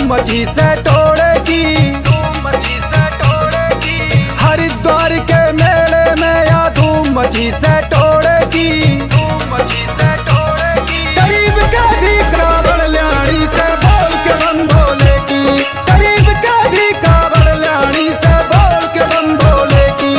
मची से तोड़ेगी, धूम मची से तोड़ेगी। हरिद्वार के मेले में या धूम मची से तोड़ेगी, धूम मची से तोड़ेगी। गरीब के भी कावड़ ल्याणी से बोल के बम भोले की, गरीब के भी कावड़ ल्याणी से बोल के बम भोले की।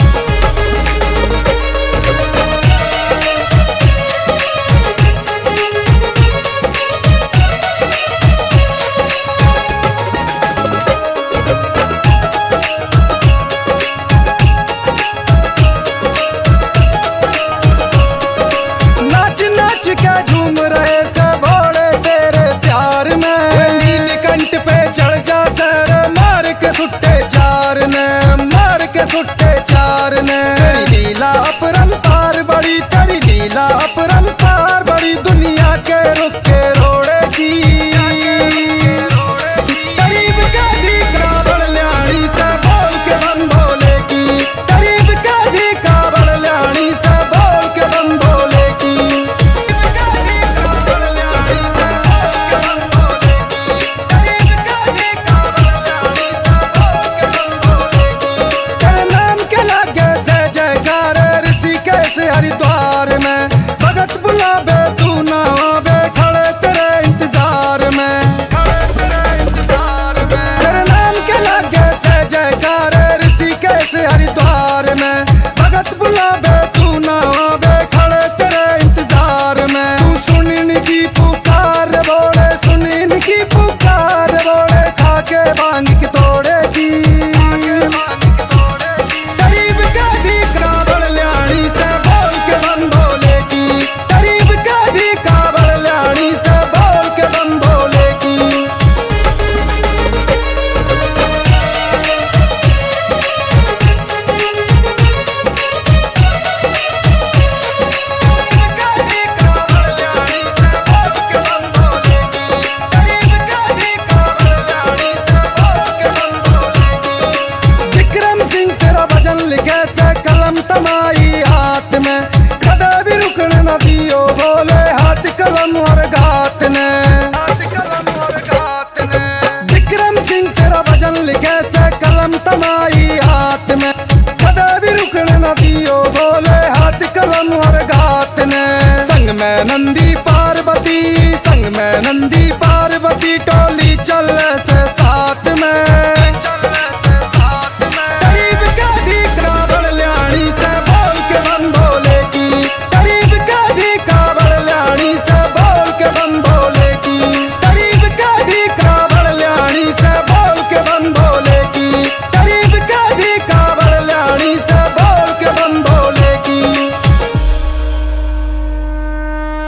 नाच नाच के झूम रहे से भोले तेरे प्यार में। नीलकंठ पे चढ़ जा सर मार के सुट्टे चार ने, मार के सुट्टे चार ने। तेरी लीला अपरंपार बड़ी, तेरी लीला अपरंपार बड़ी, दुनिया के रुख के रोड़े की। गरीब के भी कावड़ ल्याणी से बोल के बम भोले की, गरीब के भी कावड़ ल्याणी से बोल के बम भोले की। तेरे नाम के लागे से जयकार ऋषिकेश हरिद्वार में। भगत बुलावे तू ना आवे, खड़े तेरे इंतजार में, खड़े तेरे इंतजार में। तेरे नाम के लागे से जयकार ऋषिकेश हरिद्वार में। भगत बुलावे तू ना आवे, खड़े तेरे इंतजार में। तू सुन इनकी पुकार बोले, सुन इनकी पुकार बोले, खाके भांग के तोड़ेगी। गरीब के भी कावड़ ल्याणी से बोल के बम भोले की, गरीब के भी कावड़ ल्याणी से बोल के बम भोले की। विक्रम सिंह तेरा भजन लिखे से कलम तमाई हाथ में। कदे भी रुकने न दियो बोले, हाथ कलम और घात ने, हाथ कलम और घात ने। विक्रम सिंह तेरा भजन लिखे से कलम तमाई हाथ में। कदे भी रुकने न दियो बोले, हाथ कलम और घात ने। संग में नंदी पार्वती, संग में नंदी